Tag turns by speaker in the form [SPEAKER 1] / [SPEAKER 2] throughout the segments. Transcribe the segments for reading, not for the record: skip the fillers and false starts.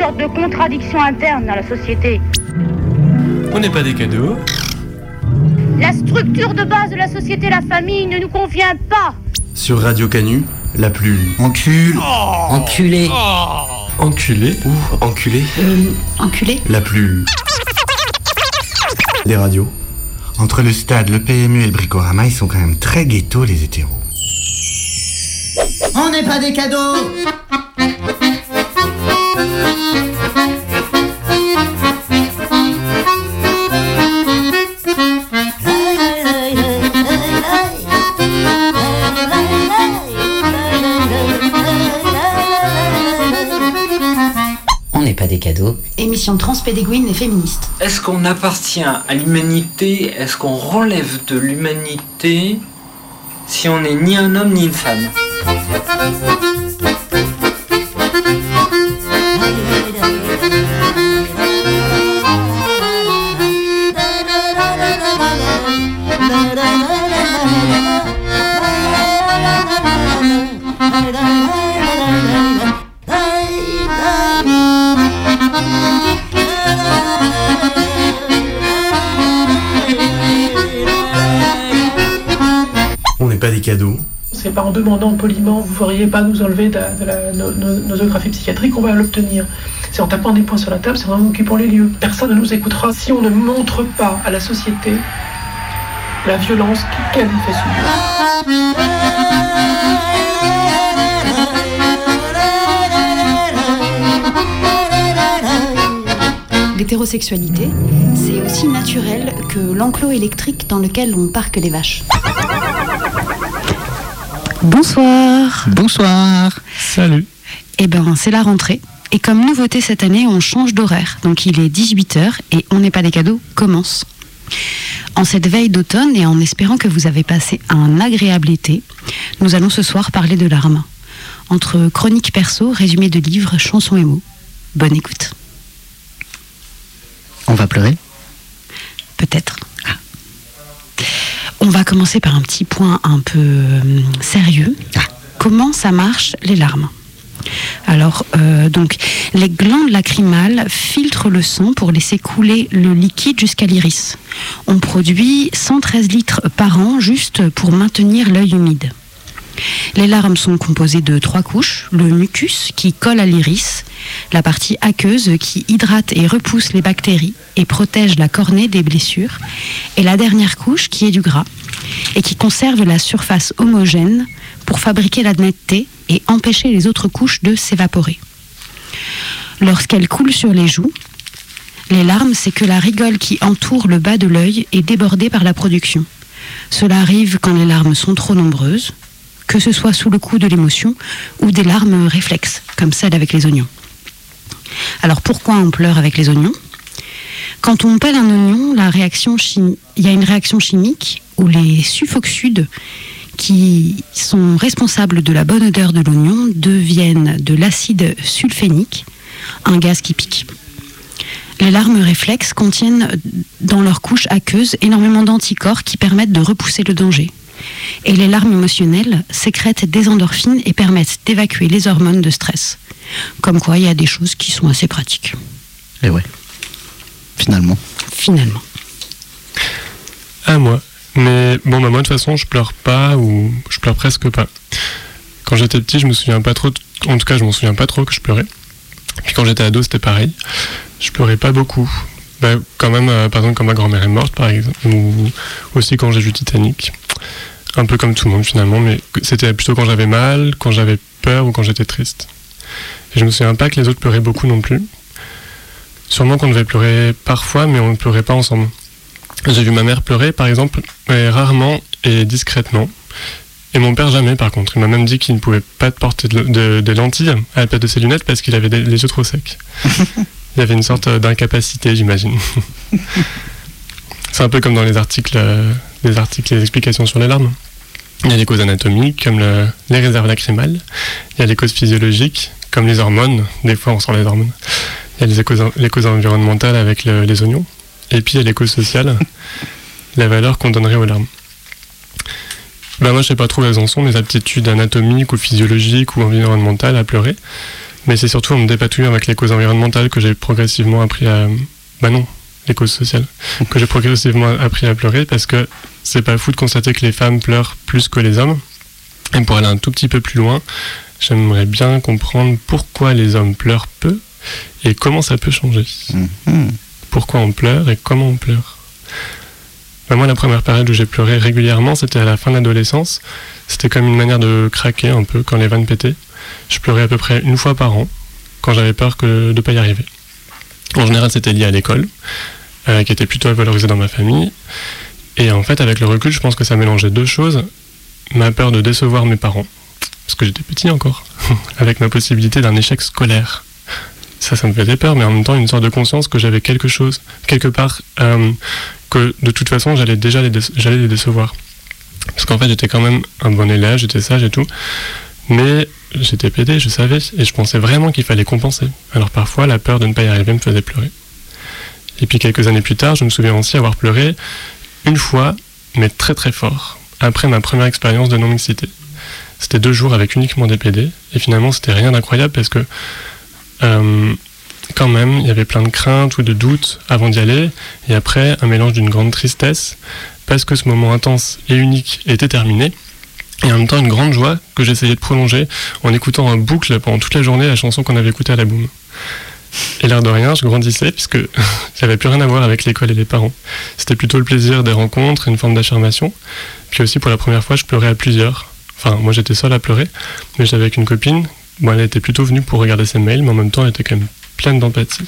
[SPEAKER 1] sorte de contradiction interne dans la société.
[SPEAKER 2] On n'est pas des cadeaux.
[SPEAKER 1] La structure de base de la société, la famille, ne nous convient pas.
[SPEAKER 3] Sur Radio Canu, la plus...
[SPEAKER 4] Enculé.
[SPEAKER 3] Enculé ou enculé
[SPEAKER 5] Enculé.
[SPEAKER 3] La plus... Des radios.
[SPEAKER 4] Entre le stade, le PMU et le Bricorama, ils sont quand même très ghettos, les hétéros.
[SPEAKER 6] On n'est pas des cadeaux.
[SPEAKER 5] On n'est pas des cadeaux.
[SPEAKER 7] Émission transpédéguine et féministe.
[SPEAKER 8] Est-ce qu'on appartient à l'humanité? Est-ce qu'on relève de l'humanité si on n'est ni un homme ni une femme?
[SPEAKER 3] On n'est pas des cadeaux.
[SPEAKER 9] C'est pas en demandant poliment, vous ne feriez pas nous enlever de la nosographie psychiatrique qu'on va l'obtenir. C'est en tapant des poings sur la table, c'est en occupant les lieux. Personne ne nous écoutera si on ne montre pas à la société la violence qu'elle nous fait subir.
[SPEAKER 7] L'hétérosexualité, c'est aussi naturel que l'enclos électrique dans lequel on parque les vaches. Bonsoir.
[SPEAKER 2] Bonsoir. Salut.
[SPEAKER 7] Eh ben, c'est la rentrée. Et comme nouveauté cette année, on change d'horaire. Donc il est 18h et On n'est pas des cadeaux commence. En cette veille d'automne et en espérant que vous avez passé un agréable été, nous allons ce soir parler de larmes. Entre chroniques perso, résumés de livres, chansons et mots. Bonne écoute.
[SPEAKER 5] On va pleurer?
[SPEAKER 7] Peut-être. On va commencer par un petit point un peu sérieux. Comment ça marche, les larmes? Alors, donc, les glandes lacrymales filtrent le sang pour laisser couler le liquide jusqu'à l'iris. On produit 113 litres par an juste pour maintenir l'œil humide. Les larmes sont composées de 3 couches, le mucus qui colle à l'iris, la partie aqueuse qui hydrate et repousse les bactéries et protège la cornée des blessures, et la dernière couche qui est du gras et qui conserve la surface homogène pour fabriquer la netteté et empêcher les autres couches de s'évaporer. Lorsqu'elles coulent sur les joues, les larmes, c'est que la rigole qui entoure le bas de l'œil est débordée par la production. Cela arrive quand les larmes sont trop nombreuses, que ce soit sous le coup de l'émotion ou des larmes réflexes, comme celles avec les oignons. Alors pourquoi on pleure avec les oignons? Quand on pèle un oignon, il y a une réaction chimique où les sulfoxydes qui sont responsables de la bonne odeur de l'oignon deviennent de l'acide sulfénique, un gaz qui pique. Les larmes réflexes contiennent dans leur couche aqueuse énormément d'anticorps qui permettent de repousser le danger. Et les larmes émotionnelles sécrètent des endorphines et permettent d'évacuer les hormones de stress. Comme quoi, il y a des choses qui sont assez pratiques.
[SPEAKER 5] Et ouais. Finalement.
[SPEAKER 2] À moi. Mais bon, moi de toute façon, je pleure pas ou je pleure presque pas. Quand j'étais petit, je me souviens pas trop, en tout cas, je m'en souviens pas trop que je pleurais. Puis quand j'étais ado, c'était pareil. Je pleurais pas beaucoup. Quand même, par exemple, quand ma grand-mère est morte, par exemple, ou aussi quand j'ai vu Titanic. Un peu comme tout le monde finalement, mais c'était plutôt quand j'avais mal, quand j'avais peur ou quand j'étais triste. Et je me souviens pas que les autres pleuraient beaucoup non plus. Sûrement qu'on devait pleurer parfois, mais on ne pleurait pas ensemble. J'ai vu ma mère pleurer, par exemple, mais rarement et discrètement. Et mon père jamais, par contre. Il m'a même dit qu'il ne pouvait pas porter de lentilles à la place de ses lunettes parce qu'il avait les yeux trop secs. Il y avait une sorte d'incapacité, j'imagine. C'est un peu comme dans les articles, les explications sur les larmes. Il y a les causes anatomiques, comme les réserves lacrymales. Il y a les causes physiologiques, comme les hormones. Des fois, on sent les hormones. Il y a les causes environnementales avec les oignons. Et puis, il y a les causes sociales, la valeur qu'on donnerait aux larmes. Moi, je sais pas trop où elles en sont, mes aptitudes anatomiques ou physiologiques ou environnementales à pleurer. Mais c'est surtout en me dépatouillant avec les causes environnementales que j'ai progressivement appris à... les causes sociales. Que j'ai progressivement appris à pleurer, parce que c'est pas fou de constater que les femmes pleurent plus que les hommes. Et pour aller un tout petit peu plus loin, j'aimerais bien comprendre pourquoi les hommes pleurent peu et comment ça peut changer. Pourquoi on pleure et comment on pleure. Moi, la première période où j'ai pleuré régulièrement, c'était à la fin de l'adolescence. C'était comme une manière de craquer un peu quand les vannes pétaient. Je pleurais à peu près une fois par an, quand j'avais peur de ne pas y arriver. En général, c'était lié à l'école, qui était plutôt valorisée dans ma famille. Et en fait, avec le recul, je pense que ça mélangeait deux choses. Ma peur de décevoir mes parents, parce que j'étais petit encore, avec ma possibilité d'un échec scolaire. Ça me faisait peur, mais en même temps, une sorte de conscience que j'avais quelque chose, quelque part, que de toute façon, j'allais les décevoir. Parce qu'en fait, j'étais quand même un bon élève, j'étais sage et tout, mais j'étais pédé, je savais, et je pensais vraiment qu'il fallait compenser. Alors parfois, la peur de ne pas y arriver me faisait pleurer. Et puis quelques années plus tard, je me souviens aussi avoir pleuré une fois, mais très très fort, après ma première expérience de non-mixité. C'était 2 jours avec uniquement des PD, et finalement c'était rien d'incroyable parce que quand même il y avait plein de craintes ou de doutes avant d'y aller, et après un mélange d'une grande tristesse, parce que ce moment intense et unique était terminé, et en même temps une grande joie que j'essayais de prolonger en écoutant en boucle pendant toute la journée la chanson qu'on avait écoutée à la boum. Et l'air de rien, je grandissais puisque j'avais plus rien à voir avec l'école et les parents. C'était plutôt le plaisir des rencontres, une forme d'affirmation. Puis aussi pour la première fois, je pleurais à plusieurs. Enfin, moi j'étais seul à pleurer, mais j'étais avec une copine. Bon, elle était plutôt venue pour regarder ses mails, mais en même temps elle était quand même pleine d'empathie.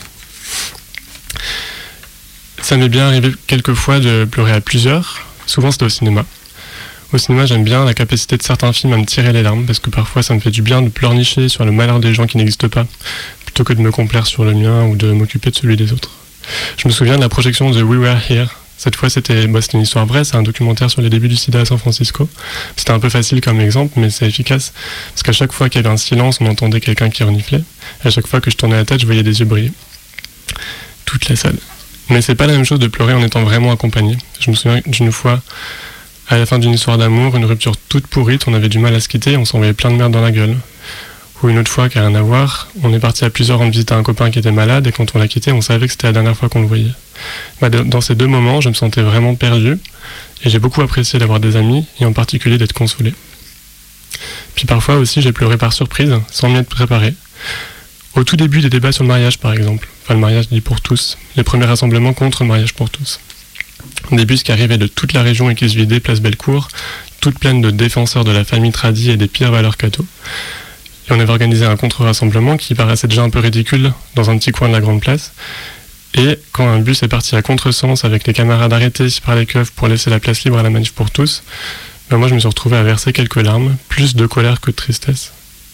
[SPEAKER 2] Ça m'est bien arrivé quelques fois de pleurer à plusieurs. Souvent c'était au cinéma. Au cinéma, j'aime bien la capacité de certains films à me tirer les larmes, parce que parfois ça me fait du bien de pleurnicher sur le malheur des gens qui n'existent pas, plutôt que de me complaire sur le mien ou de m'occuper de celui des autres. Je me souviens de la projection de We Were Here. Cette fois, c'était une histoire vraie, c'est un documentaire sur les débuts du sida à San Francisco. C'était un peu facile comme exemple, mais c'est efficace, parce qu'à chaque fois qu'il y avait un silence, on entendait quelqu'un qui reniflait. Et à chaque fois que je tournais la tête, je voyais des yeux briller. Toute la salle. Mais c'est pas la même chose de pleurer en étant vraiment accompagné. Je me souviens d'une fois, à la fin d'une histoire d'amour, une rupture toute pourrite, on avait du mal à se quitter et on s'envoyait plein de merde dans la gueule. Ou une autre fois, qui n'a rien à voir, on est parti à plusieurs rendre visite à un copain qui était malade, et quand on l'a quitté, on savait que c'était la dernière fois qu'on le voyait. Dans ces 2 moments, je me sentais vraiment perdu, et j'ai beaucoup apprécié d'avoir des amis, et en particulier d'être consolé. Puis parfois aussi, j'ai pleuré par surprise, sans m'y être préparé. Au tout début des débats sur le mariage, par exemple. Enfin, le mariage dit pour tous. Les premiers rassemblements contre le mariage pour tous. Des bus qui arrivaient de toute la région et qui se vidaient place Bellecour, toutes pleines de défenseurs de la famille tradie et des pires valeurs catho. Et on avait organisé un contre-rassemblement qui paraissait déjà un peu ridicule dans un petit coin de la grande place. Et quand un bus est parti à contresens avec les camarades arrêtés par les keufs pour laisser la place libre à la manif pour tous, moi je me suis retrouvé à verser quelques larmes, plus de colère que de tristesse.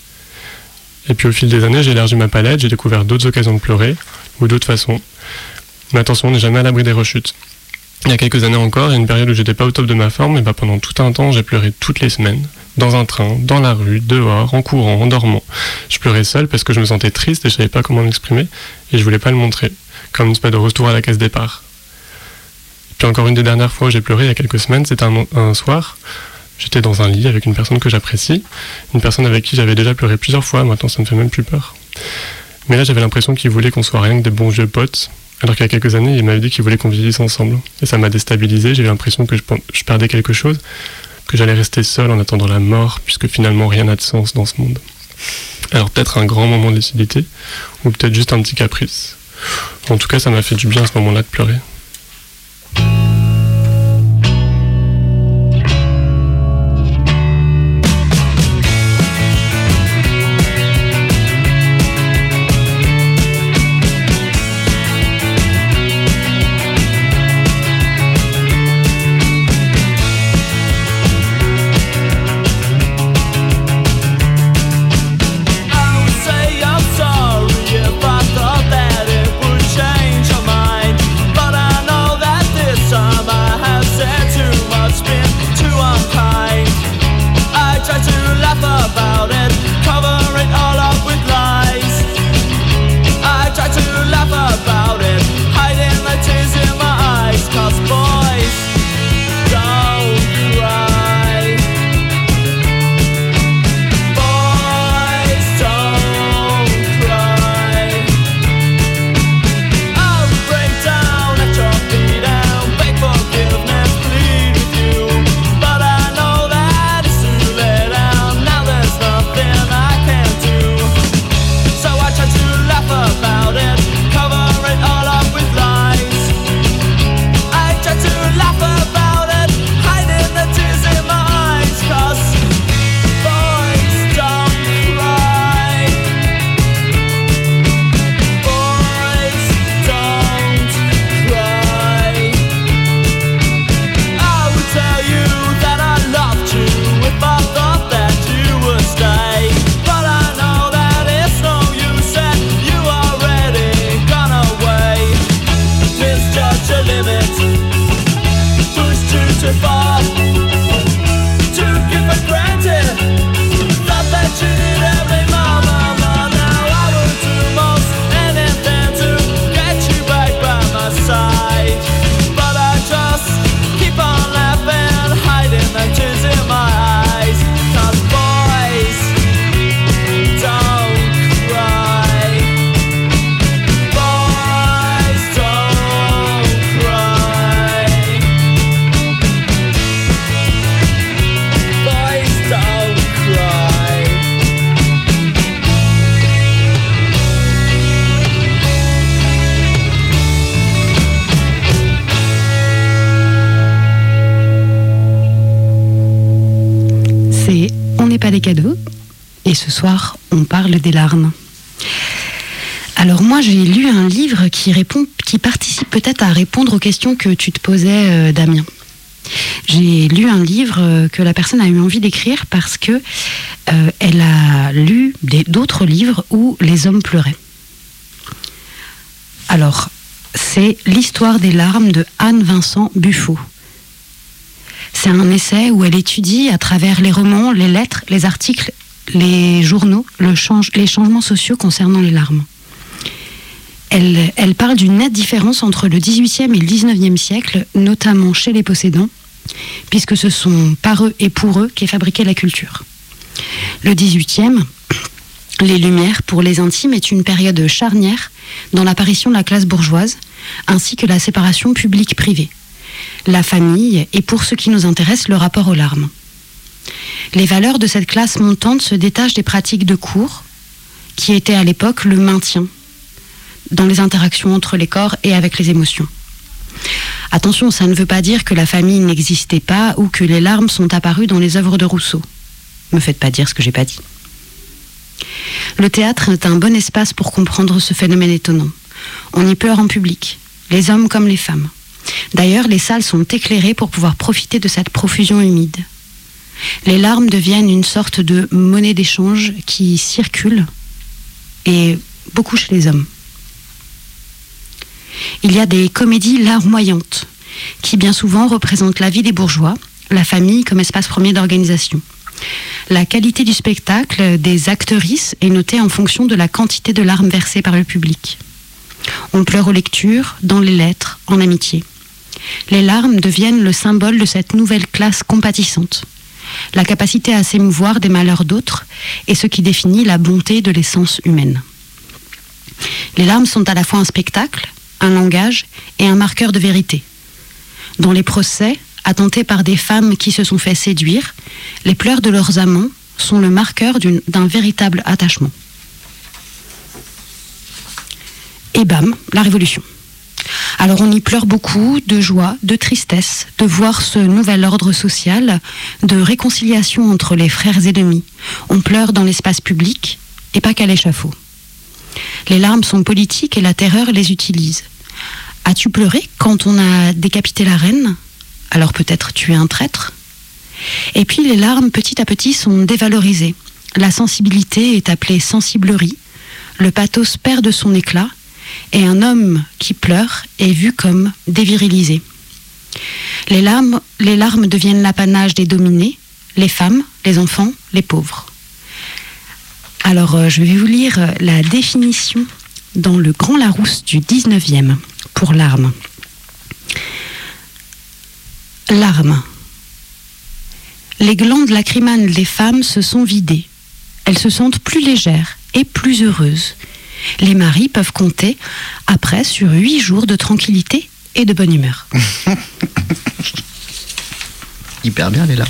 [SPEAKER 2] Et puis au fil des années, j'ai élargi ma palette, j'ai découvert d'autres occasions de pleurer, ou d'autres façons. Mais attention, on n'est jamais à l'abri des rechutes. Il y a quelques années encore, il y a une période où j'étais pas au top de ma forme, et pendant tout un temps, j'ai pleuré toutes les semaines. Dans un train, dans la rue, dehors, en courant, en dormant. Je pleurais seul parce que je me sentais triste et je savais pas comment m'exprimer, et je voulais pas le montrer, comme une espèce de retour à la case départ. Puis encore une des dernières fois où j'ai pleuré il y a quelques semaines, c'était un soir. J'étais dans un lit avec une personne que j'apprécie, une personne avec qui j'avais déjà pleuré plusieurs fois, maintenant ça me fait même plus peur. Mais là j'avais l'impression qu'il voulait qu'on soit rien que des bons vieux potes, alors qu'il y a quelques années il m'avait dit qu'il voulait qu'on vieillisse ensemble. Et ça m'a déstabilisé, j'ai eu l'impression que je perdais quelque chose, que j'allais rester seul en attendant la mort, puisque finalement rien n'a de sens dans ce monde. Alors peut-être un grand moment de lucidité, ou peut-être juste un petit caprice. En tout cas ça m'a fait du bien à ce moment-là de pleurer.
[SPEAKER 6] But I
[SPEAKER 7] Pas des cadeaux, et ce soir on parle des larmes. Alors moi j'ai lu un livre qui participe peut-être à répondre aux questions que tu te posais, Damien. J'ai lu un livre que la personne a eu envie d'écrire parce que elle a lu d'autres livres où les hommes pleuraient. Alors c'est l'histoire des larmes de Anne-Vincent Buffo. C'est un essai où elle étudie à travers les romans, les lettres, les articles, les journaux, les changements sociaux concernant les larmes. Elle parle d'une nette différence entre le XVIIIe et le XIXe siècle, notamment chez les possédants, puisque ce sont par eux et pour eux qu'est fabriquée la culture. Le XVIIIe, les Lumières, pour les intimes, est une période charnière dans l'apparition de la classe bourgeoise, ainsi que la séparation publique-privée. La famille et, pour ce qui nous intéresse, le rapport aux larmes. Les valeurs de cette classe montante se détachent des pratiques de cour, qui étaient à l'époque le maintien dans les interactions entre les corps et avec les émotions. Attention, ça ne veut pas dire que la famille n'existait pas ou que les larmes sont apparues dans les œuvres de Rousseau. Me faites pas dire ce que j'ai pas dit. Le théâtre est un bon espace pour comprendre ce phénomène étonnant. On y pleure en public, les hommes comme les femmes. D'ailleurs, les salles sont éclairées pour pouvoir profiter de cette profusion humide. Les larmes deviennent une sorte de monnaie d'échange qui circule, et beaucoup chez les hommes. Il y a des comédies larmoyantes, qui bien souvent représentent la vie des bourgeois, la famille comme espace premier d'organisation. La qualité du spectacle des actrices est notée en fonction de la quantité de larmes versées par le public. On pleure aux lectures, dans les lettres, en amitié. Les larmes deviennent le symbole de cette nouvelle classe compatissante. La capacité à s'émouvoir des malheurs d'autres est ce qui définit la bonté de l'essence humaine. Les larmes sont à la fois un spectacle, un langage et un marqueur de vérité. Dans les procès, attentés par des femmes qui se sont fait séduire, les pleurs de leurs amants sont le marqueur d'un véritable attachement. Et bam, la révolution. Alors on y pleure beaucoup de joie, de tristesse, de voir ce nouvel ordre social, de réconciliation entre les frères ennemis. On pleure dans l'espace public et pas qu'à l'échafaud. Les larmes sont politiques et la terreur les utilise. As-tu pleuré quand on a décapité la reine ? Alors peut-être tu es un traître ? Et puis les larmes petit à petit sont dévalorisées. La sensibilité est appelée sensiblerie, le pathos perd de son éclat, et un homme qui pleure est vu comme dévirilisé. Les larmes deviennent l'apanage des dominés, les femmes, les enfants, les pauvres. Alors je vais vous lire la définition dans le Grand Larousse du 19e pour larmes. Larmes. Les glandes lacrymales des femmes se sont vidées. Elles se sentent plus légères et plus heureuses. Les maris peuvent compter après sur 8 jours de tranquillité et de bonne humeur.
[SPEAKER 5] Hyper bien les larmes.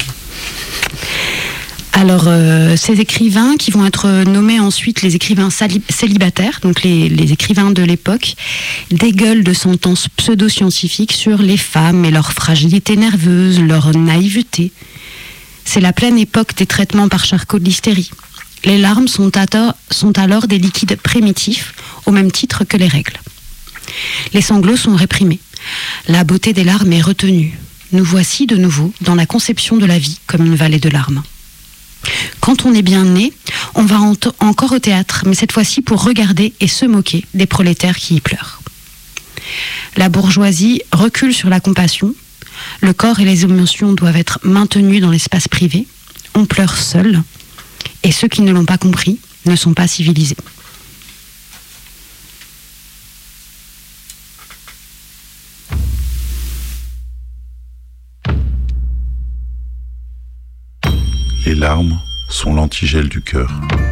[SPEAKER 7] Alors, ces écrivains qui vont être nommés ensuite les écrivains célibataires, donc les écrivains de l'époque, dégueulent de sentences pseudo-scientifiques sur les femmes et leur fragilité nerveuse, leur naïveté. C'est la pleine époque des traitements par Charcot de l'hystérie. Les larmes sont alors des liquides primitifs, au même titre que les règles. Les sanglots sont réprimés. La beauté des larmes est retenue. Nous voici de nouveau dans la conception de la vie comme une vallée de larmes. Quand on est bien né, on va encore au théâtre, mais cette fois-ci pour regarder et se moquer des prolétaires qui y pleurent. La bourgeoisie recule sur la compassion. Le corps et les émotions doivent être maintenus dans l'espace privé. On pleure seul. Et ceux qui ne l'ont pas compris ne sont pas civilisés.
[SPEAKER 6] Les larmes sont l'antigel du cœur.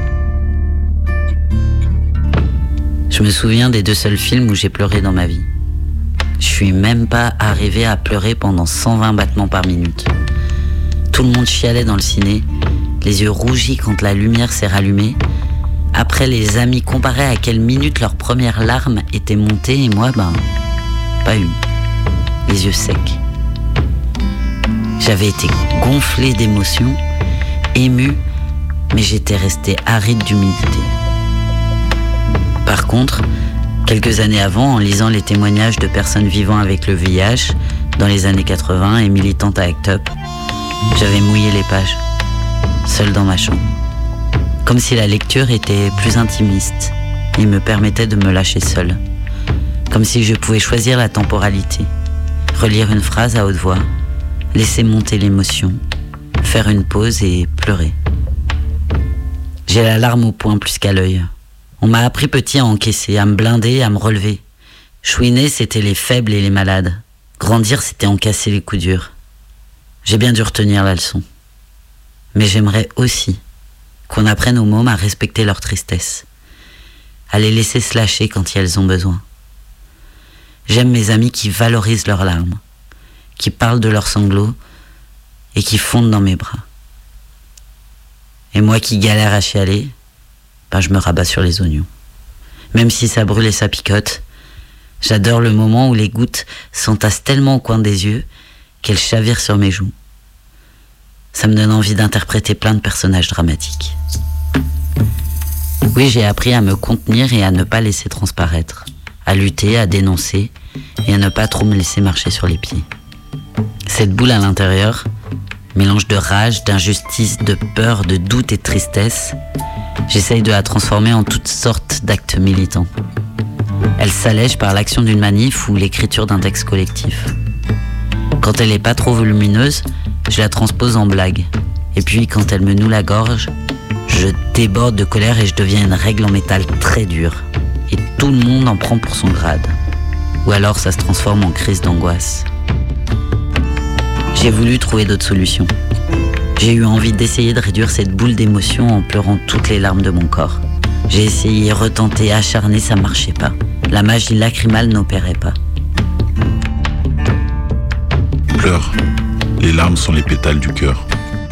[SPEAKER 5] Je me souviens des 2 seuls films où j'ai pleuré dans ma vie. Je suis même pas arrivé à pleurer pendant 120 battements par minute. Tout le monde chialait dans le ciné, les yeux rougis quand la lumière s'est rallumée. Après, les amis comparaient à quelle minute leur première larme était montée et moi, pas une. Les yeux secs. J'avais été gonflé d'émotions, ému, mais j'étais resté aride d'humilité. Par contre, quelques années avant, en lisant les témoignages de personnes vivant avec le VIH dans les années 80 et militantes à ACT UP, j'avais mouillé les pages, seul dans ma chambre. Comme si la lecture était plus intimiste et me permettait de me lâcher seul. Comme si je pouvais choisir la temporalité, relire une phrase à haute voix, laisser monter l'émotion, faire une pause et pleurer. J'ai la larme au poing plus qu'à l'œil. On m'a appris petit à encaisser, à me blinder, à me relever. Chouiner, c'était les faibles et les malades. Grandir, c'était encasser les coups durs. J'ai bien dû retenir la leçon. Mais j'aimerais aussi qu'on apprenne aux mômes à respecter leur tristesse, à les laisser se lâcher quand elles ont besoin. J'aime mes amis qui valorisent leurs larmes, qui parlent de leurs sanglots et qui fondent dans mes bras. Et moi qui galère à chialer, je me rabats sur les oignons. Même si ça brûle et ça picote, j'adore le moment où les gouttes s'entassent tellement au coin des yeux qu'elles chavirent sur mes joues. Ça me donne envie d'interpréter plein de personnages dramatiques. Oui, j'ai appris à me contenir et à ne pas laisser transparaître, à lutter, à dénoncer et à ne pas trop me laisser marcher sur les pieds. Cette boule à l'intérieur, mélange de rage, d'injustice, de peur, de doute et de tristesse, j'essaye de la transformer en toutes sortes d'actes militants. Elle s'allège par l'action d'une manif ou l'écriture d'un texte collectif. Quand elle n'est pas trop volumineuse, je la transpose en blague. Et puis quand elle me noue la gorge, je déborde de colère et je deviens une règle en métal très dure. Et tout le monde en prend pour son grade. Ou alors ça se transforme en crise d'angoisse. J'ai voulu trouver d'autres solutions. J'ai eu envie d'essayer de réduire cette boule d'émotion en pleurant toutes les larmes de mon corps. J'ai essayé, retenté, acharné, ça marchait pas. La magie lacrymale n'opérait pas.
[SPEAKER 6] Pleure. Les larmes sont les pétales du cœur.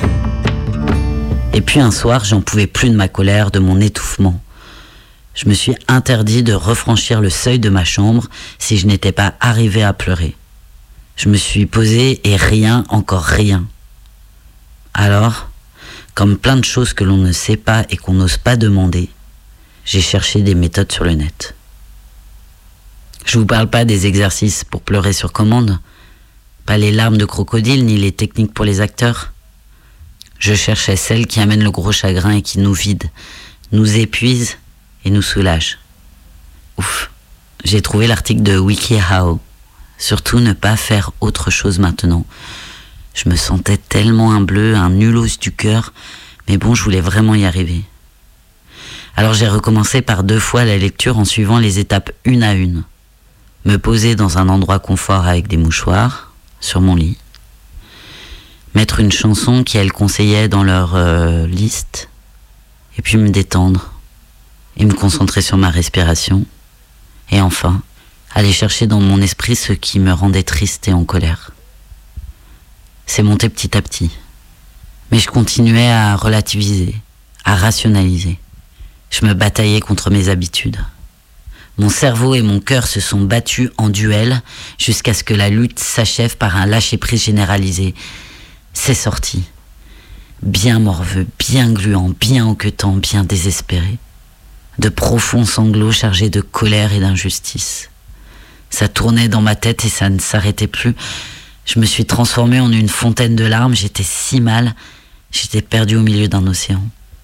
[SPEAKER 5] Et puis un soir, j'en pouvais plus de ma colère, de mon étouffement. Je me suis interdit de refranchir le seuil de ma chambre si je n'étais pas arrivé à pleurer. Je me suis posé et rien, encore rien. Alors, comme plein de choses que l'on ne sait pas et qu'on n'ose pas demander, j'ai cherché des méthodes sur le net. Je vous parle pas des exercices pour pleurer sur commande, pas les larmes de crocodile ni les techniques pour les acteurs. Je cherchais celles qui amènent le gros chagrin et qui nous vident, nous épuisent et nous soulagent. Ouf, j'ai trouvé l'article de WikiHow. Surtout ne pas faire autre chose maintenant. Je me sentais tellement un bleu, un nulos du cœur, mais bon, je voulais vraiment y arriver. Alors j'ai recommencé par 2 fois la lecture en suivant les étapes une à une. Me poser dans un endroit confort avec des mouchoirs, sur mon lit. Mettre une chanson qu'elles conseillaient dans leur liste, et puis me détendre, et me concentrer sur ma respiration, et enfin, aller chercher dans mon esprit ce qui me rendait triste et en colère. C'est monté petit à petit. Mais je continuais à relativiser, à rationaliser. Je me bataillais contre mes habitudes. Mon cerveau et mon cœur se sont battus en duel jusqu'à ce que la lutte s'achève par un lâcher-prise généralisé. C'est sorti. Bien morveux, bien gluant, bien enquêtant, bien désespéré. De profonds sanglots chargés de colère et d'injustice. Ça tournait dans ma tête et ça ne s'arrêtait plus. Je me suis transformée en une fontaine de larmes. J'étais si mal. J'étais perdue au milieu d'un océan.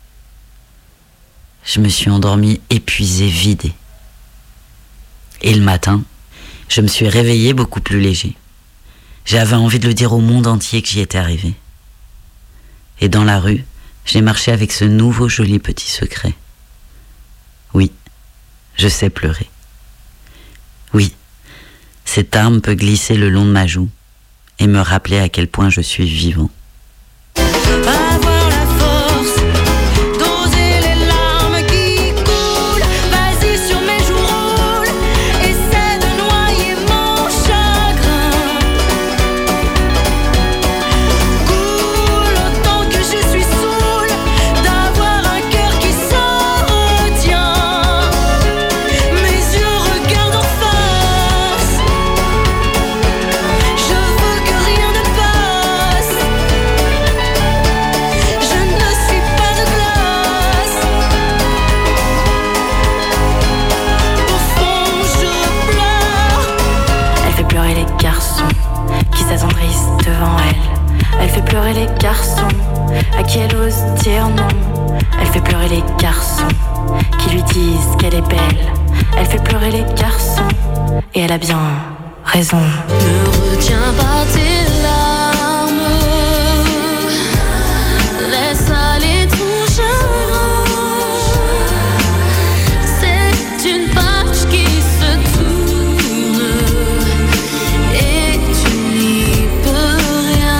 [SPEAKER 5] Je me suis endormie, épuisée, vidée. Et le matin, je me suis réveillée beaucoup plus léger. J'avais envie de le dire au monde entier que j'y étais arrivée. Et dans la rue, j'ai marché avec ce nouveau joli petit secret. Oui, je sais pleurer. Oui, cette arme peut glisser le long de ma joue et me rappeler à quel point je suis vivant.
[SPEAKER 10] Les garçons à qui elle ose dire non. Elle fait pleurer les garçons qui lui disent qu'elle est belle. Elle fait pleurer les garçons et elle a bien raison. Ne retiens pas tes larmes, laisse aller ton chagrin. C'est une page qui se tourne et tu n'y peux rien.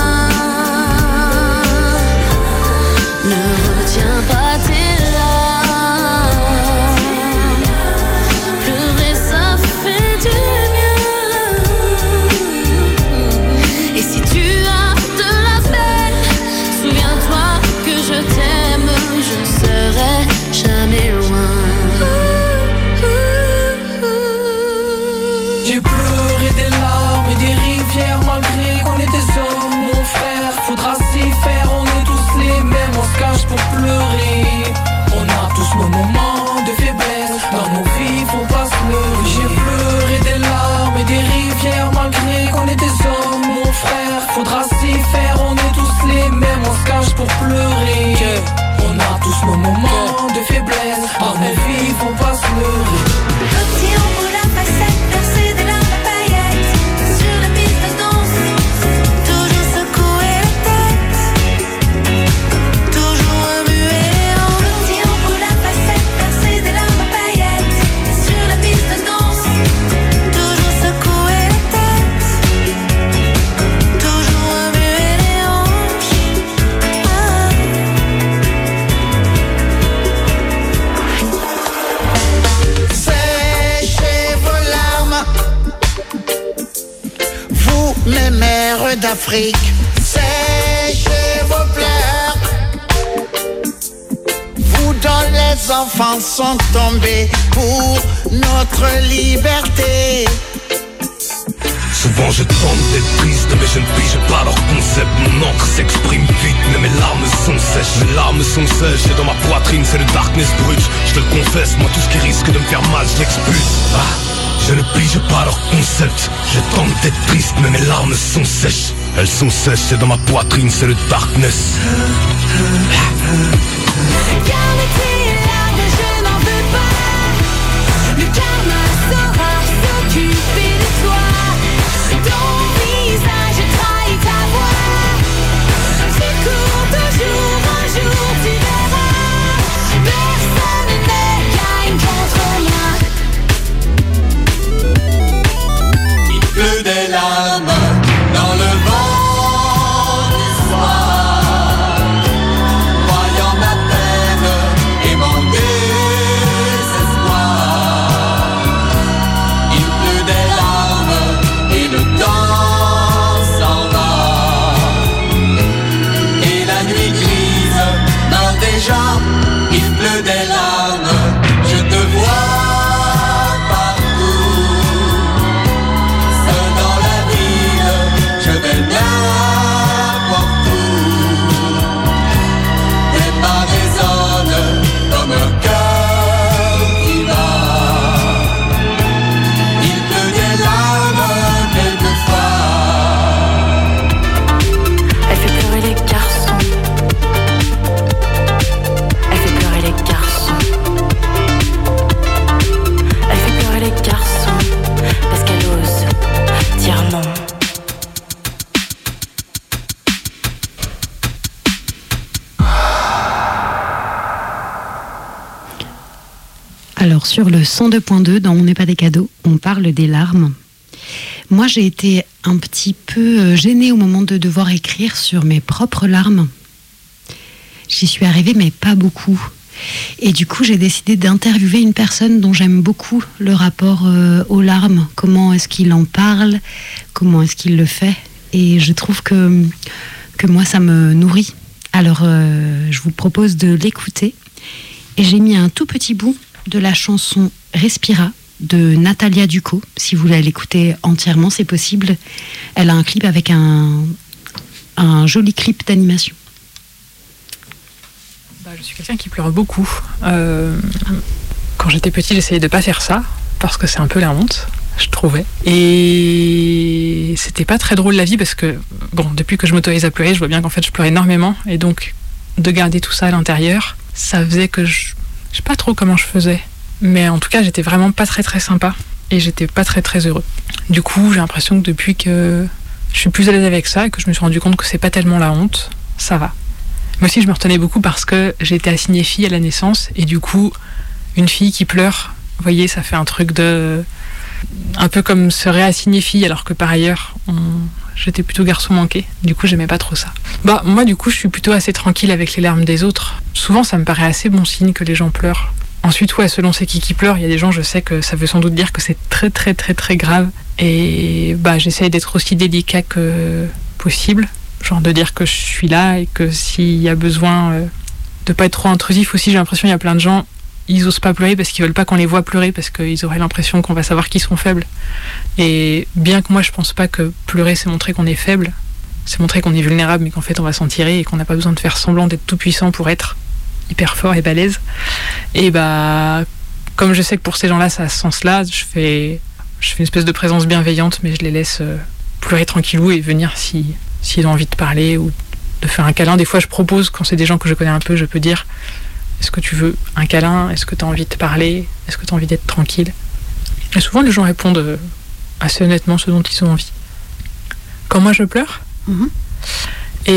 [SPEAKER 11] Pour pleurer, on a tous nos moments de faiblesse. Dans nos vies, faut pas se leurrer. J'ai pleuré des larmes et des rivières malgré qu'on est des hommes, mon frère. Faudra s'y faire, on est tous les mêmes, on se cache pour pleurer. On a tous nos moments de faiblesse. Dans nos vies, faut pas se leurrer.
[SPEAKER 10] Petit en haut la facette, percé de larmes à paillettes. Sur la piste de danse, toujours secouer la tête. Toujours remuer les hanches. Petit en haut la facette, percé de larmes à paillettes. Sur la piste de danse, toujours secouer la tête. Toujours remuer les hanches.
[SPEAKER 12] Séchez vos larmes, vous les mères d'Afrique. Séchez vos pleurs, vous dont les enfants sont tombés pour notre liberté.
[SPEAKER 13] Souvent je tente d'être triste, mais je ne pige pas leur concept. Mon encre s'exprime vite, mais mes larmes sont sèches. Mes larmes sont sèches et dans ma poitrine c'est le darkness brut. Je te le confesse, moi tout ce qui risque de me faire mal je l'expulse. Je ne pige pas leur concept. Je tente d'être triste, mais mes larmes sont sèches. Elles sont sèches et dans ma poitrine c'est le darkness.
[SPEAKER 10] Garde tes larmes, je n'en veux pas. Le karma saura s'occuper de toi. Ton visage trahit ta voix. Tu cours toujours, un jour tu verras. Personne ne gagne contre moi.
[SPEAKER 11] Il pleut des larmes dans le vent du soir. Voyant ma peine
[SPEAKER 7] Alors, sur le 102.2, dans On n'est pas des cadeaux, on parle des larmes. Moi, j'ai été un petit peu gênée au moment de devoir écrire sur mes propres larmes. J'y suis arrivée, mais pas beaucoup. Et du coup, j'ai décidé d'interviewer une personne dont j'aime beaucoup le rapport aux larmes. Comment est-ce qu'il en parle? Comment est-ce qu'il le fait? Et je trouve que moi, ça me nourrit. Alors, je vous propose de l'écouter. Et j'ai mis un tout petit bout de la chanson Respira de Natalia Ducot. Si vous voulez l'écouter entièrement, c'est possible. Elle a un clip avec un joli clip d'animation.
[SPEAKER 14] Je suis quelqu'un qui pleure beaucoup. Quand j'étais petite, j'essayais de pas faire ça, parce que c'est un peu la honte, je trouvais. Et c'était pas très drôle la vie, parce que, bon, depuis que je m'autorise à pleurer, je vois bien qu'en fait je pleure énormément, et donc de garder tout ça à l'intérieur, ça faisait que je sais pas trop comment je faisais. Mais en tout cas, j'étais vraiment pas très très sympa, et j'étais pas très très heureux. Du coup, j'ai l'impression que depuis que je suis plus à l'aise avec ça, et que je me suis rendu compte que c'est pas tellement la honte, ça va. Moi aussi, je me retenais beaucoup parce que j'ai été assignée fille à la naissance, et du coup, une fille qui pleure, vous voyez, ça fait un truc de... un peu comme se réassigner fille, alors que par ailleurs, j'étais plutôt garçon manqué. Du coup, j'aimais pas trop ça. Moi, du coup, je suis plutôt assez tranquille avec les larmes des autres. Souvent, ça me paraît assez bon signe que les gens pleurent. Ensuite, ouais, selon c'est qui pleure, il y a des gens, je sais que ça veut sans doute dire que c'est très, très, très, très grave. Et j'essaye d'être aussi délicat que possible. Genre de dire que je suis là et que s'il y a besoin de pas être trop intrusif aussi, j'ai l'impression qu'il y a plein de gens, ils osent pas pleurer parce qu'ils veulent pas qu'on les voit pleurer, parce qu'ils auraient l'impression qu'on va savoir qu'ils sont faibles. Et bien que moi je pense pas que pleurer c'est montrer qu'on est faible, c'est montrer qu'on est vulnérable mais qu'en fait on va s'en tirer et qu'on n'a pas besoin de faire semblant d'être tout puissant pour être hyper fort et balèze. Et comme je sais que pour ces gens-là ça a ce sens-là, je fais une espèce de présence bienveillante, mais je les laisse pleurer tranquillou et venir s'ils ont envie de parler ou de faire un câlin. Des fois je propose, quand c'est des gens que je connais un peu, je peux dire: est-ce que tu veux un câlin? Est-ce que tu as envie de parler? Est-ce que tu as envie d'être tranquille? Et souvent les gens répondent assez honnêtement ce dont ils ont envie. Quand moi je pleure, et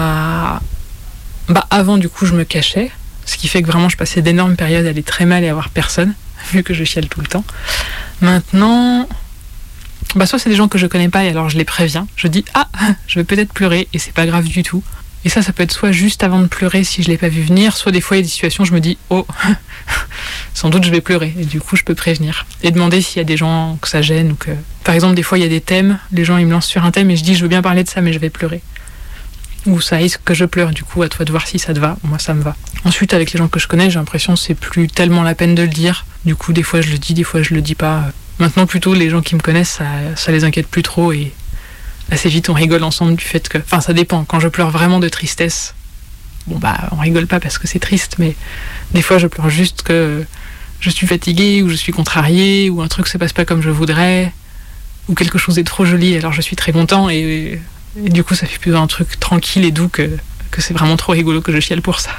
[SPEAKER 14] avant du coup je me cachais, ce qui fait que vraiment je passais d'énormes périodes à aller très mal et à voir personne, vu que je chiale tout le temps. Maintenant... soit c'est des gens que je connais pas et alors je les préviens. Je dis: ah, je vais peut-être pleurer, et c'est pas grave du tout. Et ça peut être soit juste avant de pleurer si je l'ai pas vu venir, soit des fois il y a des situations où je me dis: oh, sans doute je vais pleurer, et du coup je peux prévenir. Et demander s'il y a des gens que ça gêne, ou que... Par exemple, des fois il y a des thèmes, les gens ils me lancent sur un thème et je dis: je veux bien parler de ça mais je vais pleurer. Ou ça risque que je pleure, du coup à toi de voir si ça te va. Moi ça me va. Ensuite avec les gens que je connais, j'ai l'impression que c'est plus tellement la peine de le dire. Du coup des fois je le dis, des fois je le dis pas. Maintenant plutôt les gens qui me connaissent, ça les inquiète plus trop, et assez vite on rigole ensemble du fait que... Enfin ça dépend, quand je pleure vraiment de tristesse, on rigole pas parce que c'est triste, mais des fois je pleure juste que je suis fatiguée, ou je suis contrariée, ou un truc se passe pas comme je voudrais, ou quelque chose est trop joli, alors je suis très content, et du coup ça fait plutôt un truc tranquille et doux que c'est vraiment trop rigolo que je chiale pour ça.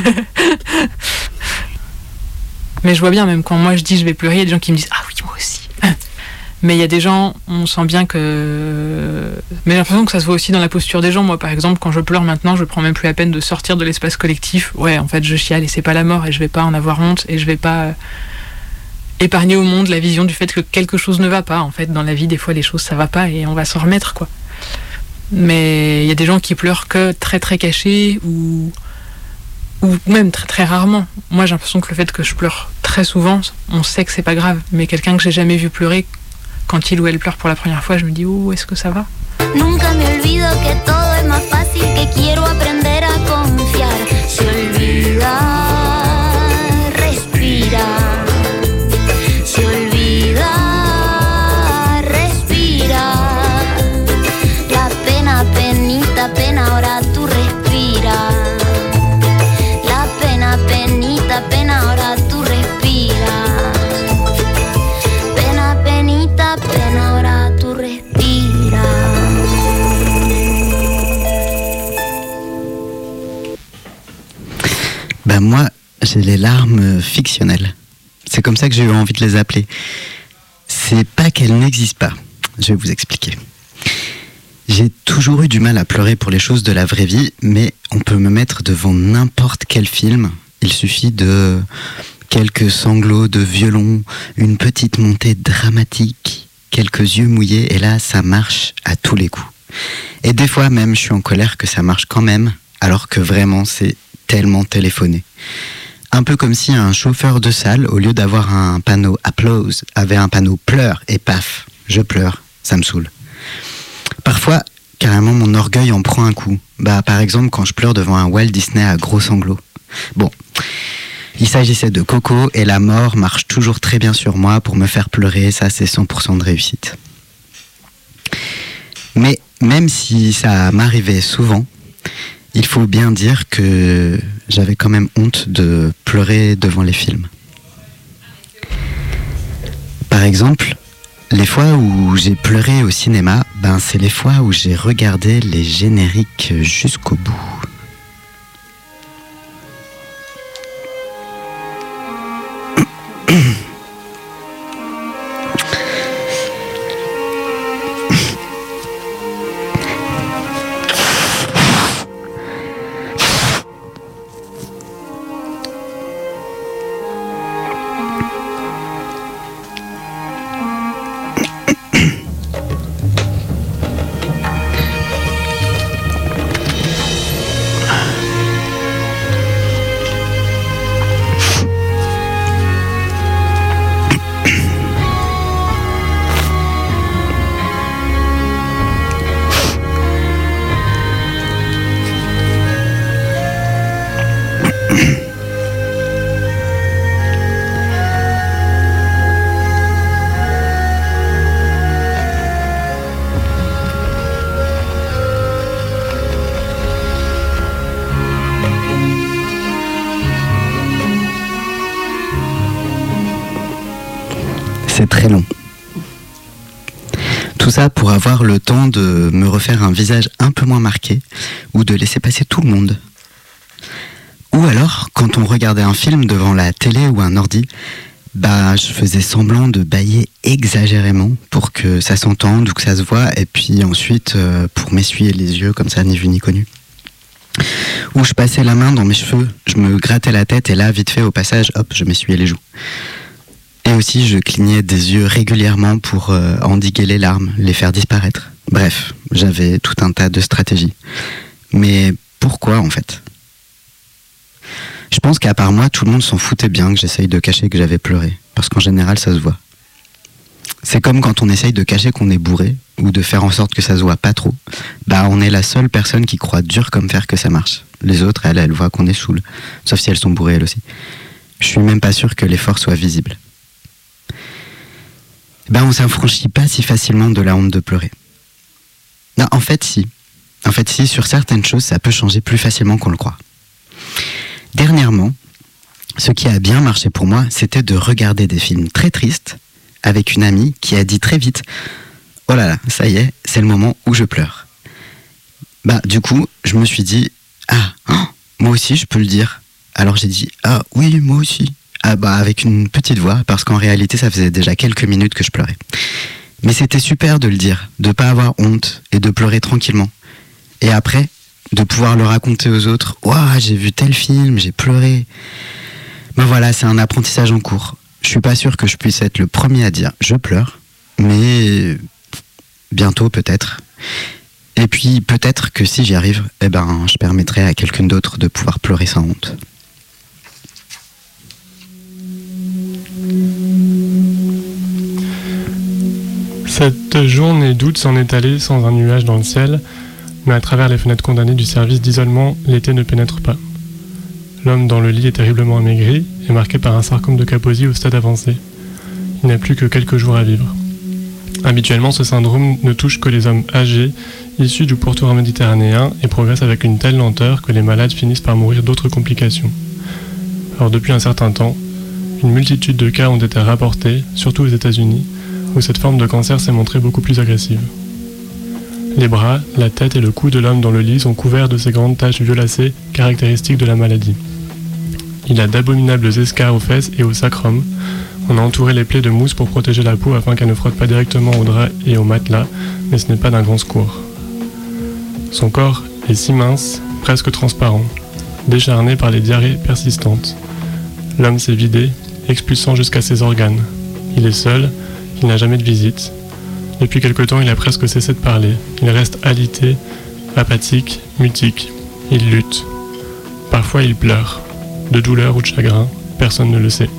[SPEAKER 14] Mais je vois bien, même quand moi je dis je vais pleurer, il y a des gens qui me disent: ah oui, moi aussi. Mais il y a des gens, on sent bien que... Mais j'ai l'impression que ça se voit aussi dans la posture des gens. Moi par exemple, quand je pleure maintenant, je prends même plus la peine de sortir de l'espace collectif. Ouais, en fait je chiale et c'est pas la mort, et je vais pas en avoir honte, et je vais pas épargner au monde la vision du fait que quelque chose ne va pas. En fait dans la vie, des fois les choses ça va pas et on va s'en remettre, quoi. Mais il y a des gens qui pleurent que très très cachés, ou même très très rarement. Moi j'ai l'impression que le fait que je pleure très souvent, on sait que c'est pas grave, mais quelqu'un que j'ai jamais vu pleurer, quand il ou elle pleure pour la première fois, je me dis: oh, est-ce que ça va?
[SPEAKER 10] Nunca me olvido que todo es más fácil, que quiero aprender a confiar. Se olvida, respira. Se olvida, respira. La pena, penita, pena, ahora tú respira. La pena, penita, pena, ahora tú respira. Pena, penita, pena, ahora tú respira.
[SPEAKER 15] Moi, j'ai les larmes fictionnelles. C'est comme ça que j'ai eu envie de les appeler. C'est pas qu'elles n'existent pas. Je vais vous expliquer. J'ai toujours eu du mal à pleurer pour les choses de la vraie vie, mais on peut me mettre devant n'importe quel film. Il suffit de Quelques sanglots de violon, une petite montée dramatique, quelques yeux mouillés, et là, ça marche à tous les coups. Et des fois même, je suis en colère que ça marche quand même, alors que vraiment, c'est tellement téléphoné. Un peu comme si un chauffeur de salle, au lieu d'avoir un panneau « applause », avait un panneau « pleure » et paf, je pleure, ça me saoule. Parfois, carrément, mon orgueil en prend un coup. Par exemple, quand je pleure devant un Walt Disney à gros sanglots. Bon, il s'agissait de Coco et la mort marche toujours très bien sur moi pour me faire pleurer, ça c'est 100% de réussite. Mais même si ça m'arrivait souvent, il faut bien dire que j'avais quand même honte de pleurer devant les films. Par exemple, les fois où j'ai pleuré au cinéma, c'est les fois où j'ai regardé les génériques jusqu'au bout. C'est très long. Tout ça pour avoir le temps de me refaire un visage un peu moins marqué ou de laisser passer tout le monde. Ou alors, quand on regardait un film devant la télé ou un ordi, je faisais semblant de bâiller exagérément pour que ça s'entende ou que ça se voit, et puis ensuite pour m'essuyer les yeux comme ça, ni vu ni connu. Ou je passais la main dans mes cheveux, je me grattais la tête et là, vite fait au passage, hop, je m'essuyais les joues. Et aussi, je clignais des yeux régulièrement pour endiguer les larmes, les faire disparaître. Bref, j'avais tout un tas de stratégies. Mais pourquoi, en fait ? Je pense qu'à part moi, tout le monde s'en foutait bien que j'essaye de cacher que j'avais pleuré. Parce qu'en général, ça se voit. C'est comme quand on essaye de cacher qu'on est bourré, ou de faire en sorte que ça se voit pas trop. On est la seule personne qui croit dur comme fer que ça marche. Les autres, elles voient qu'on est saoul. Sauf si elles sont bourrées, elles aussi. Je suis même pas sûr que l'effort soit visible. On s'affranchit pas si facilement de la honte de pleurer. Non, en fait, si. En fait, si, sur certaines choses, ça peut changer plus facilement qu'on le croit. Dernièrement, ce qui a bien marché pour moi, c'était de regarder des films très tristes avec une amie qui a dit très vite « Oh là là, ça y est, c'est le moment où je pleure. » Du coup, je me suis dit « Ah, moi aussi, je peux le dire. » Alors j'ai dit « Ah oui, moi aussi. » Avec une petite voix, parce qu'en réalité, ça faisait déjà quelques minutes que je pleurais. Mais c'était super de le dire, de pas avoir honte et de pleurer tranquillement. Et après, de pouvoir le raconter aux autres. « Ouah, j'ai vu tel film, j'ai pleuré. » Voilà, c'est un apprentissage en cours. Je suis pas sûr que je puisse être le premier à dire « Je pleure », mais bientôt peut-être. Et puis peut-être que si j'y arrive, je permettrai à quelqu'un d'autre de pouvoir pleurer sans honte.
[SPEAKER 2] Cette journée d'août s'en est allée sans un nuage dans le ciel, mais à travers les fenêtres condamnées du service d'isolement, l'été ne pénètre pas. L'homme dans le lit est terriblement amaigri et marqué par un sarcome de Kaposi au stade avancé. Il n'a plus que quelques jours à vivre. Habituellement, ce syndrome ne touche que les hommes âgés, issus du pourtour méditerranéen, et progresse avec une telle lenteur que les malades finissent par mourir d'autres complications. Alors depuis un certain temps, une multitude de cas ont été rapportés, surtout aux États-Unis, où cette forme de cancer s'est montrée beaucoup plus agressive. Les bras, la tête et le cou de l'homme dans le lit sont couverts de ces grandes taches violacées caractéristiques de la maladie. Il a d'abominables escarres aux fesses et au sacrum. On a entouré les plaies de mousse pour protéger la peau afin qu'elle ne frotte pas directement au drap et au matelas, mais ce n'est pas d'un grand secours. Son corps est si mince, presque transparent, décharné par les diarrhées persistantes. L'homme s'est vidé, expulsant jusqu'à ses organes. Il est seul, il n'a jamais de visite. Depuis quelque temps, il a presque cessé de parler. Il reste alité, apathique, mutique. Il lutte. Parfois, il pleure. De douleur ou de chagrin, personne ne le sait.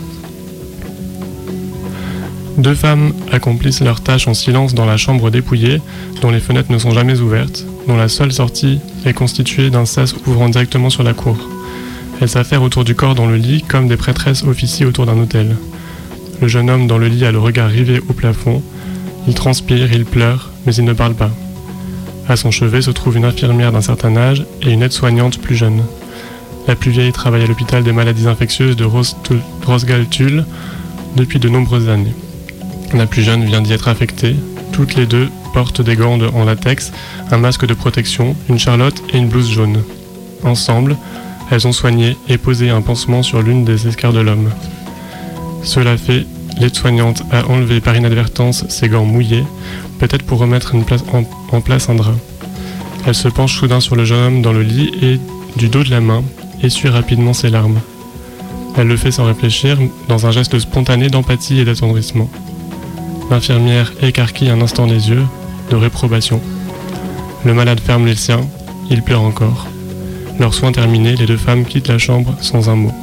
[SPEAKER 2] 2 femmes accomplissent leur tâche en silence dans la chambre dépouillée, dont les fenêtres ne sont jamais ouvertes, dont la seule sortie est constituée d'un sas ouvrant directement sur la cour. Elles s'affairent autour du corps dans le lit comme des prêtresses officient autour d'un autel. Le jeune homme dans le lit a le regard rivé au plafond. Il transpire, il pleure, mais il ne parle pas. À son chevet se trouve une infirmière d'un certain âge et une aide-soignante plus jeune. La plus vieille travaille à l'hôpital des maladies infectieuses de Rosgaltul depuis de nombreuses années. La plus jeune vient d'y être affectée. Toutes les 2 portent des gants en latex, un masque de protection, une charlotte et une blouse jaune. Ensemble, elles ont soigné et posé un pansement sur l'une des escarres de l'homme. Cela fait, l'aide-soignante a enlevé par inadvertance ses gants mouillés, peut-être pour remettre en place un drap. Elle se penche soudain sur le jeune homme dans le lit et, du dos de la main, essuie rapidement ses larmes. Elle le fait sans réfléchir, dans un geste spontané d'empathie et d'attendrissement. L'infirmière écarquille un instant les yeux, de réprobation. Le malade ferme les siens, il pleure encore. Leurs soins terminés, les 2 femmes quittent la chambre sans un mot.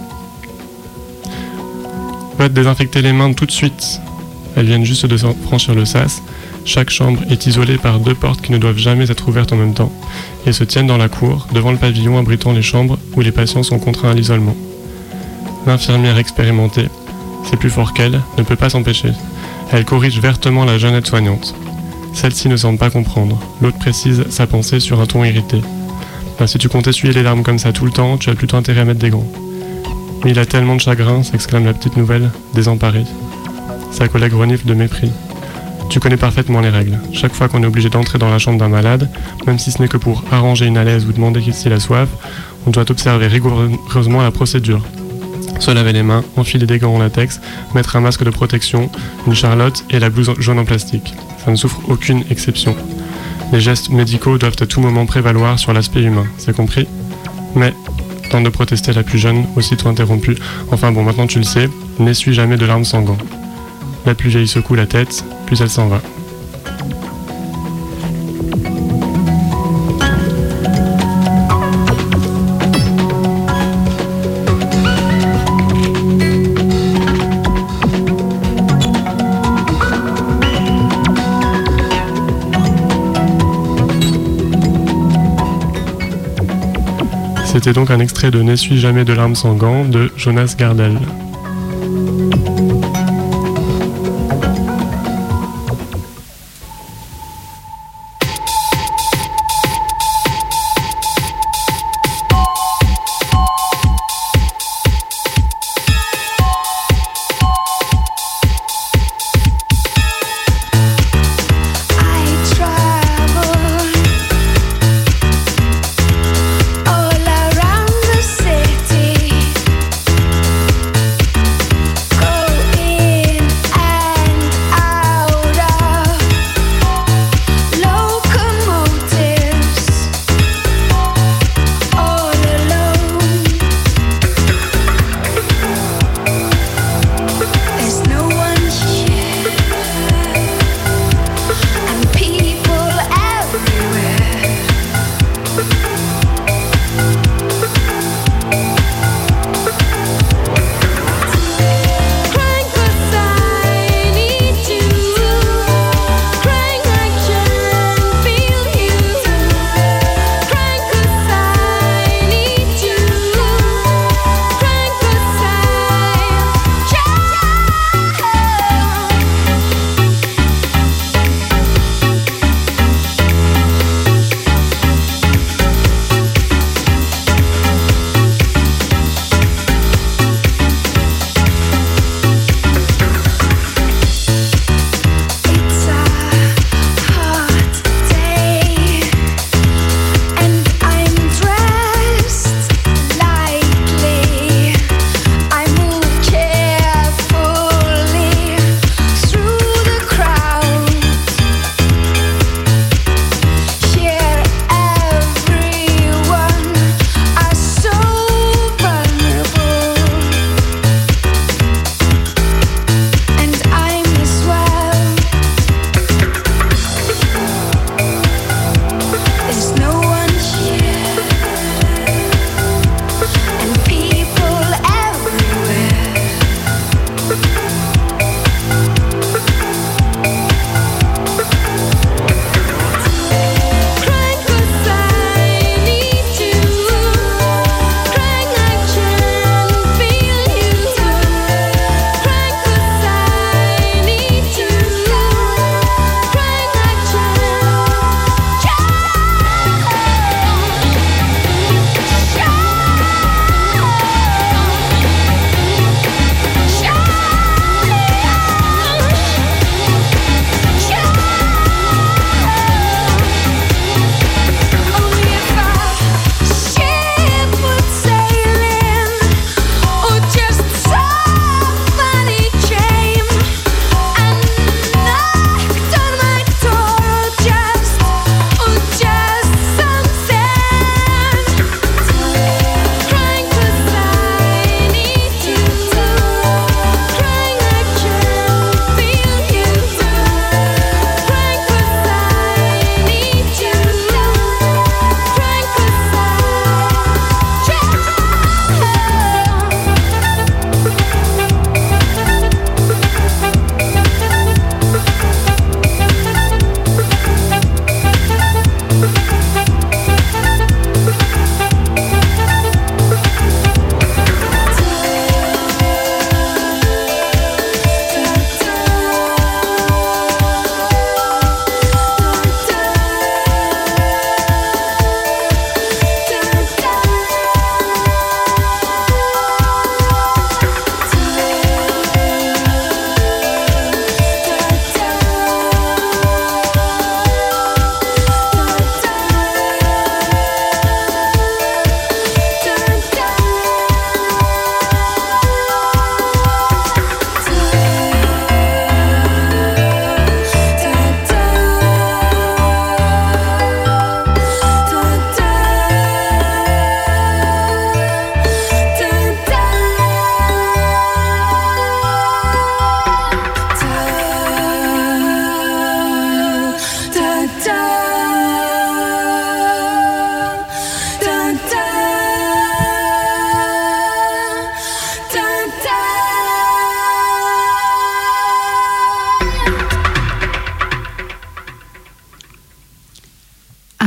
[SPEAKER 2] Va te désinfecter les mains tout de suite. Elles viennent juste de franchir le sas. Chaque chambre est isolée par 2 portes qui ne doivent jamais être ouvertes en même temps et se tiennent dans la cour, devant le pavillon abritant les chambres où les patients sont contraints à l'isolement. L'infirmière expérimentée, c'est plus fort qu'elle, ne peut pas s'empêcher. Elle corrige vertement la jeune aide-soignante. Celle-ci ne semble pas comprendre. L'autre précise sa pensée sur un ton irrité. Si tu comptes essuyer les larmes comme ça tout le temps, tu as plutôt intérêt à mettre des gants. Mais il a tellement de chagrin, s'exclame la petite nouvelle, désemparée. Sa collègue renifle de mépris. Tu connais parfaitement les règles. Chaque fois qu'on est obligé d'entrer dans la chambre d'un malade, même si ce n'est que pour arranger une alaise ou demander s'il a soif, on doit observer rigoureusement la procédure. Se laver les mains, enfiler des gants en latex, mettre un masque de protection, une charlotte et la blouse jaune en plastique. Ça ne souffre aucune exception. Les gestes médicaux doivent à tout moment prévaloir sur l'aspect humain, c'est compris ? Mais, tente de protester la plus jeune, aussitôt interrompue. Enfin bon, maintenant tu le sais, n'essuie jamais de larmes sans gants. La plus vieille secoue la tête, puis elle s'en va. C'était donc un extrait de N'essuie jamais de larmes sans gants de Jonas Gardel.
[SPEAKER 10] All around the city,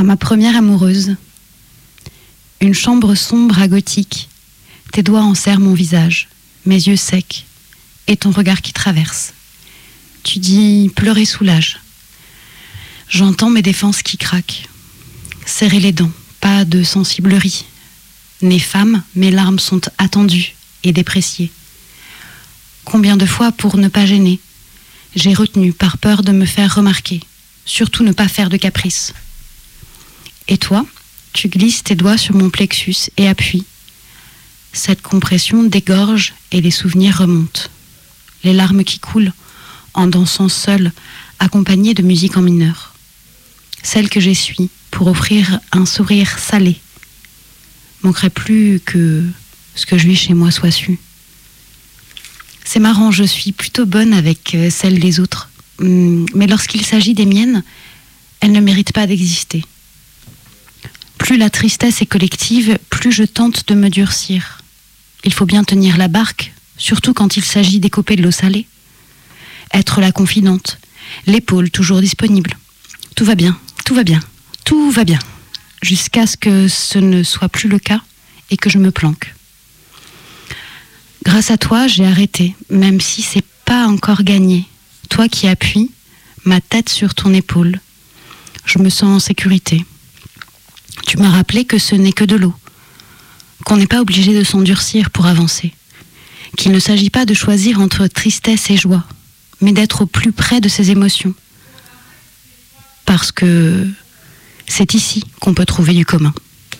[SPEAKER 7] à ma première amoureuse. Une chambre sombre à gothique, tes doigts enserrent mon visage, mes yeux secs, et ton regard qui traverse. Tu dis pleurer soulage. J'entends mes défenses qui craquent. Serrer les dents, pas de sensiblerie. Née femme, mes larmes sont attendues et dépréciées. Combien de fois pour ne pas gêner, j'ai retenu par peur de me faire remarquer, surtout ne pas faire de caprice. Et toi, tu glisses tes doigts sur mon plexus et appuies. Cette compression dégorge et les souvenirs remontent. Les larmes qui coulent, en dansant seule, accompagnée de musique en mineur. Celle que j'essuie pour offrir un sourire salé. Manquerait plus que ce que je vis chez moi soit su. C'est marrant, je suis plutôt bonne avec celles des autres. Mais lorsqu'il s'agit des miennes, elles ne méritent pas d'exister. Plus la tristesse est collective, plus je tente de me durcir. Il faut bien tenir la barque, surtout quand il s'agit d'écoper de l'eau salée. Être la confidente, l'épaule toujours disponible. Tout va bien, tout va bien, tout va bien. Jusqu'à ce que ce ne soit plus le cas et que je me planque. Grâce à toi, j'ai arrêté, même si c'est pas encore gagné. Toi qui appuies, ma tête sur ton épaule. Je me sens en sécurité. Tu m'as rappelé que ce n'est que de l'eau, qu'on n'est pas obligé de s'endurcir pour avancer, qu'il ne s'agit pas de choisir entre tristesse et joie, mais d'être au plus près de ses émotions. Parce que c'est ici qu'on peut trouver du commun.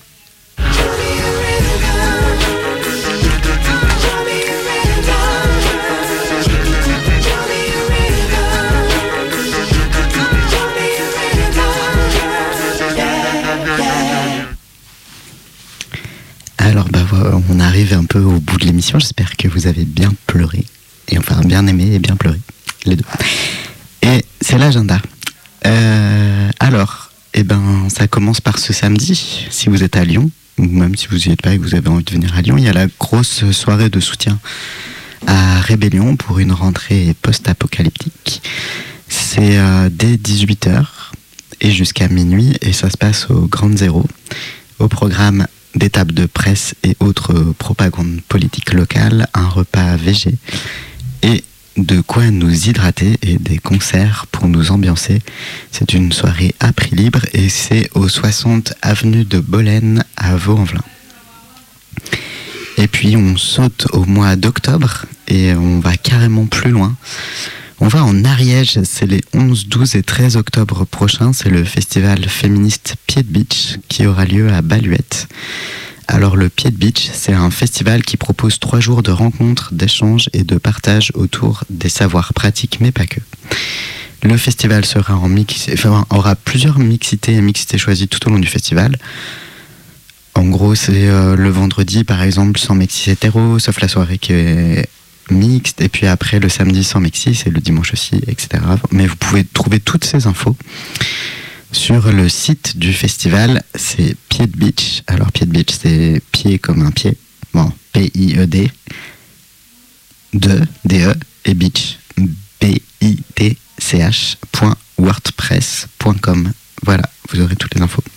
[SPEAKER 15] Alors on arrive un peu au bout de l'émission, j'espère que vous avez bien pleuré, et enfin bien aimé et bien pleuré, les deux. Et c'est l'agenda. Alors, ça commence par ce samedi, si vous êtes à Lyon, ou même si vous n'y êtes pas et que vous avez envie de venir à Lyon, il y a la grosse soirée de soutien à Rébellion pour une rentrée post-apocalyptique. C'est dès 18h et jusqu'à minuit, et ça se passe au Grand Zéro, au programme des tables de presse et autres propagandes politiques locales, un repas végé et de quoi nous hydrater et des concerts pour nous ambiancer. C'est une soirée à prix libre et c'est au 60 avenue de Bolène à Vaux-en-Velin. Et puis on saute au mois d'octobre et on va carrément plus loin. On va en Ariège, c'est les 11, 12 et 13 octobre prochains, c'est le festival féministe Pied de Beach qui aura lieu à Baluette. Alors le Pied de Beach, c'est un festival qui propose 3 jours de rencontres, d'échanges et de partage autour des savoirs pratiques, mais pas que. Le festival sera aura plusieurs mixités et mixités choisies tout au long du festival. En gros, c'est le vendredi, par exemple, sans mixité hétéro, sauf la soirée qui est mixte, et puis après le samedi sans mixi, c'est le dimanche aussi, etc. Mais vous pouvez trouver toutes ces infos sur le site du festival, c'est Pied de Beach. Alors Pied de Beach, c'est pied comme un pied, bon, P-I-E-D, D-E, et beach, B-I-T-C-H.wordpress.com. Voilà, vous aurez toutes les infos.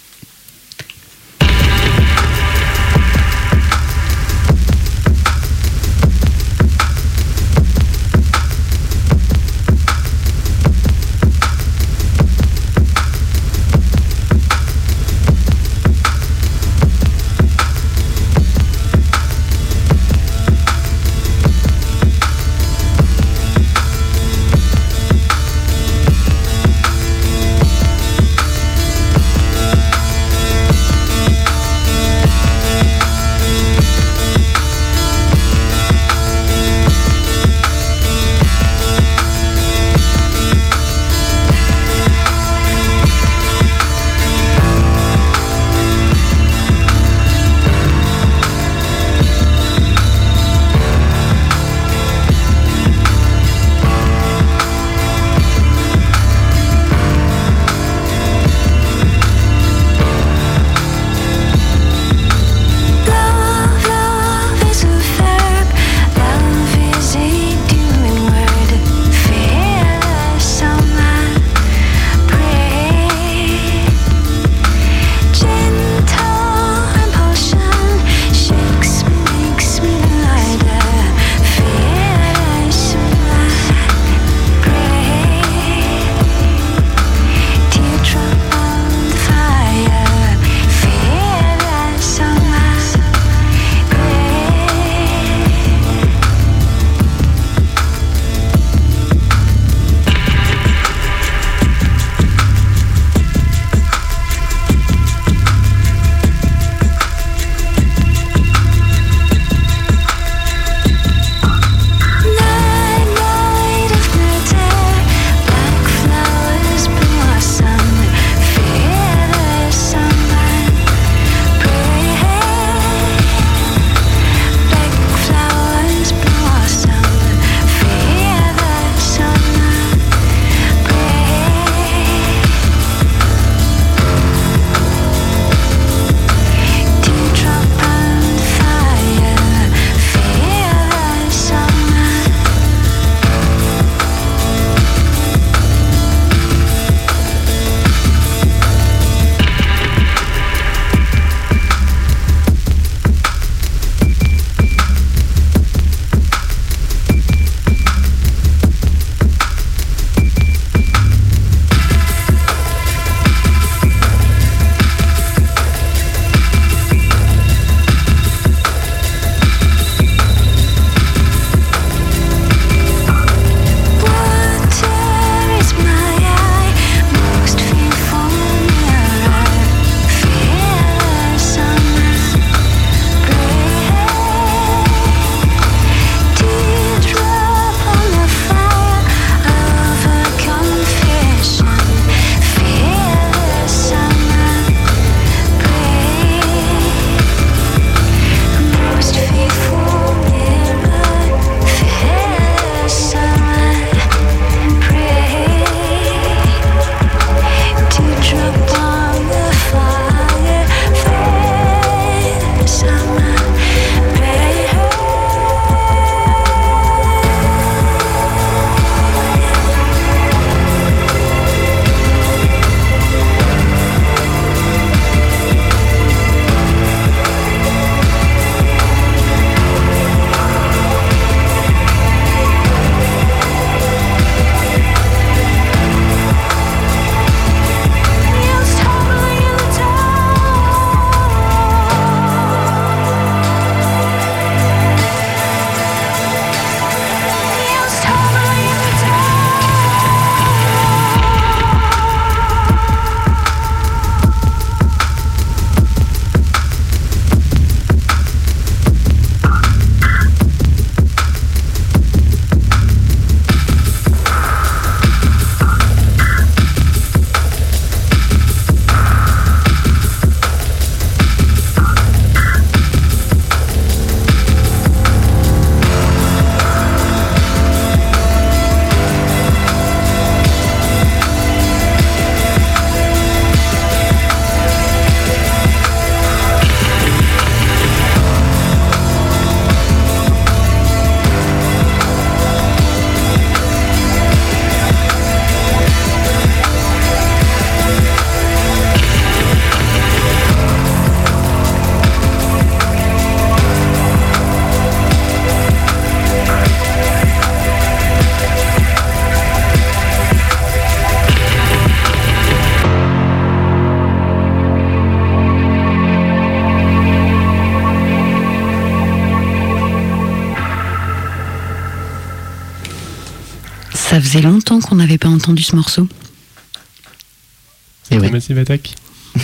[SPEAKER 7] faisait longtemps qu'on n'avait pas entendu ce morceau.
[SPEAKER 15] Et oui.
[SPEAKER 2] Massive Attack.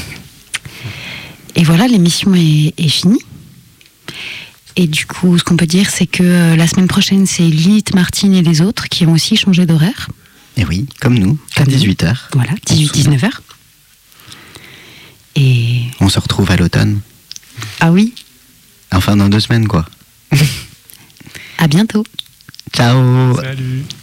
[SPEAKER 7] Et voilà, l'émission est finie. Et du coup, ce qu'on peut dire, c'est que la semaine prochaine, c'est Lilith, Martine et les autres qui vont aussi changer d'horaire.
[SPEAKER 15] Et oui, comme nous, à 18h.
[SPEAKER 7] Voilà, 18-19h. Et...
[SPEAKER 15] On se retrouve à l'automne.
[SPEAKER 7] Ah oui.
[SPEAKER 15] Enfin, dans 2 semaines, quoi.
[SPEAKER 7] À bientôt.
[SPEAKER 15] Ciao.
[SPEAKER 2] Salut.